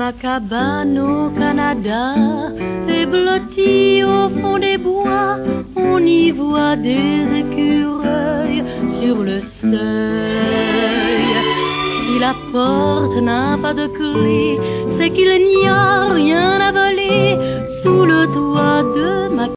Ma cabane au Canada est blottie au fond des bois. On y voit des écureuils sur le seuil. Si la porte n'a pas de clé, c'est qu'il n'y a rien à voler sous le toit de ma